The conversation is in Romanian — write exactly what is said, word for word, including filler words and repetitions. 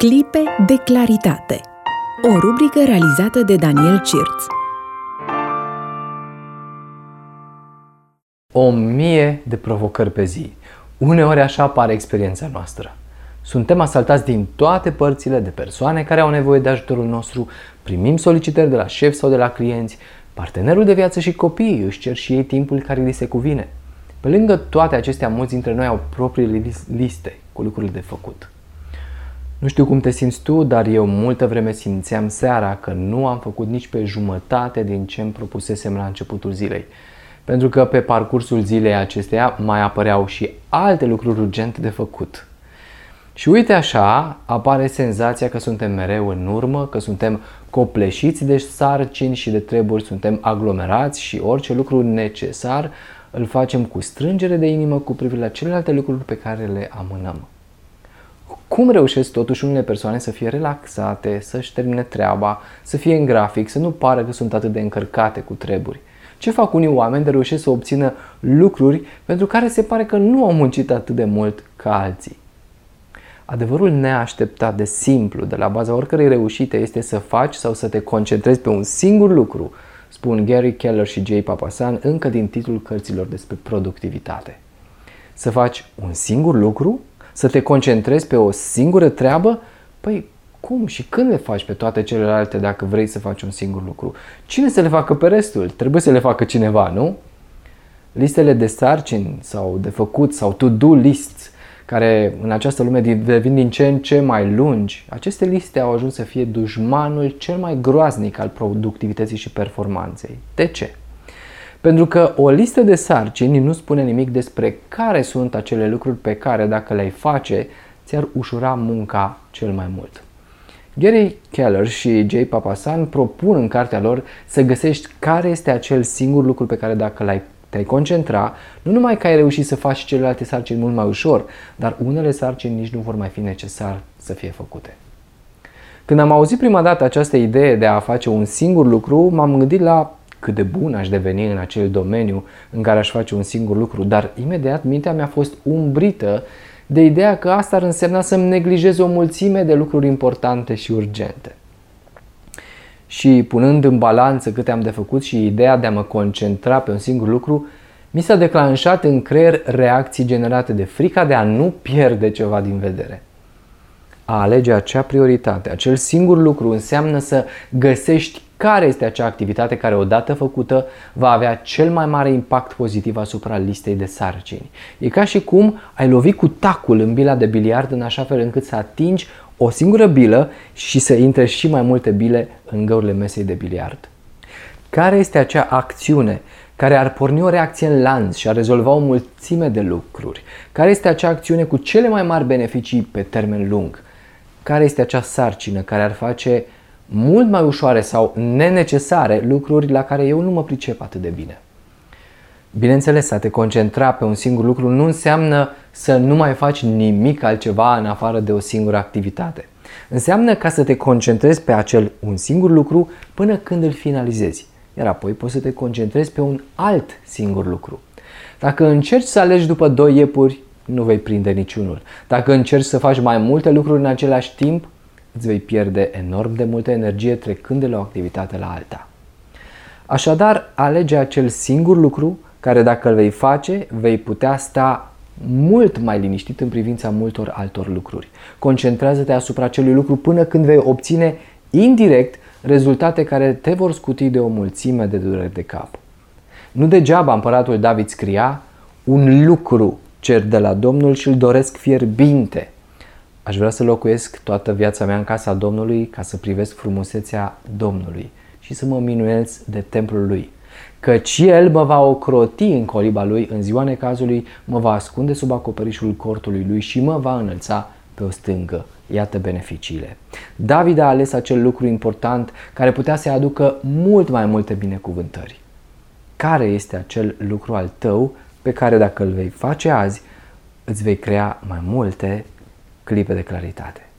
Clipe de claritate. O rubrică realizată de Daniel Cirț. O mie de provocări pe zi. Uneori așa pare experiența noastră. Suntem asaltați din toate părțile de persoane care au nevoie de ajutorul nostru, primim solicitări de la șefi sau de la clienți, partenerul de viață și copiii își cer și ei timpul care li se cuvine. Pe lângă toate acestea, mulți dintre noi au propriile liste cu lucrurile de făcut. Nu știu cum te simți tu, dar eu multă vreme simțeam seara că nu am făcut nici pe jumătate din ce îmi propusesem la începutul zilei. Pentru că pe parcursul zilei acesteia mai apăreau și alte lucruri urgente de făcut. Și uite așa apare senzația că suntem mereu în urmă, că suntem copleșiți de sarcini și de treburi, suntem aglomerați și orice lucru necesar îl facem cu strângere de inimă cu privire la celelalte lucruri pe care le amânăm. Cum reușesc totuși unele persoane să fie relaxate, să-și termine treaba, să fie în grafic, să nu pară că sunt atât de încărcate cu treburi? Ce fac unii oameni de reușesc să obțină lucruri pentru care se pare că nu au muncit atât de mult ca alții? Adevărul neașteptat de simplu de la baza oricărei reușite este să faci sau să te concentrezi pe un singur lucru, spun Gary Keller și Jay Papasan încă din titlul cărților despre productivitate. Să faci un singur lucru? Să te concentrezi pe o singură treabă? Păi cum și când le faci pe toate celelalte dacă vrei să faci un singur lucru? Cine să le facă pe restul? Trebuie să le facă cineva, nu? Listele de sarcini sau de făcut sau to-do lists, care în această lume devin din ce în ce mai lungi, aceste liste au ajuns să fie dușmanul cel mai groaznic al productivității și performanței. De ce? Pentru că o listă de sarcini nu spune nimic despre care sunt acele lucruri pe care, dacă le-ai face, ți-ar ușura munca cel mai mult. Gary Keller și Jay Papasan propun în cartea lor să găsești care este acel singur lucru pe care, dacă l-ai te-ai concentra, nu numai că ai reușit să faci celelalte sarcini mult mai ușor, dar unele sarcini nici nu vor mai fi necesar să fie făcute. Când am auzit prima dată această idee de a face un singur lucru, m-am gândit la cât de bun aș deveni în acel domeniu în care aș face un singur lucru, dar imediat mintea mea a fost umbrită de ideea că asta ar însemna să-mi neglijez o mulțime de lucruri importante și urgente. Și punând în balanță câte am de făcut și ideea de a mă concentra pe un singur lucru, mi s-a declanșat în creier reacții generate de frica de a nu pierde ceva din vedere. A alege acea prioritate, acel singur lucru, înseamnă să găsești care este acea activitate care, odată făcută, va avea cel mai mare impact pozitiv asupra listei de sarcini. E ca și cum ai lovit cu tacul în bila de biliard în așa fel încât să atingi o singură bilă și să intre și mai multe bile în găurile mesei de biliard. Care este acea acțiune care ar porni o reacție în lanț și ar rezolva o mulțime de lucruri? Care este acea acțiune cu cele mai mari beneficii pe termen lung? Care este acea sarcină care ar face mult mai ușoare sau nenecesare lucruri la care eu nu mă pricep atât de bine? Bineînțeles, a te concentra pe un singur lucru nu înseamnă să nu mai faci nimic altceva în afară de o singură activitate. Înseamnă ca să te concentrezi pe acel un singur lucru până când îl finalizezi, iar apoi poți să te concentrezi pe un alt singur lucru. Dacă încerci să alegi după doi iepuri, nu vei prinde niciunul. Dacă încerci să faci mai multe lucruri în același timp, îți vei pierde enorm de multă energie trecând de la o activitate la alta. Așadar, alege acel singur lucru care, dacă îl vei face, vei putea sta mult mai liniștit în privința multor altor lucruri. Concentrează-te asupra acelui lucru până când vei obține indirect rezultate care te vor scuti de o mulțime de dureri de cap. Nu degeaba împăratul David scria: un lucru cer de la Domnul și îl doresc fierbinte. Aș vrea să locuiesc toată viața mea în casa Domnului ca să privesc frumusețea Domnului și să mă minuiesc de templul Lui. Căci El mă va ocroti în coliba Lui, în ziua necazului mă va ascunde sub acoperișul cortului Lui și mă va înălța pe o stângă. Iată beneficiile. David a ales acel lucru important care putea să-i aducă mult mai multe binecuvântări. Care este acel lucru al tău pe care, dacă îl vei face azi, îți vei crea mai multe clipe de claritate?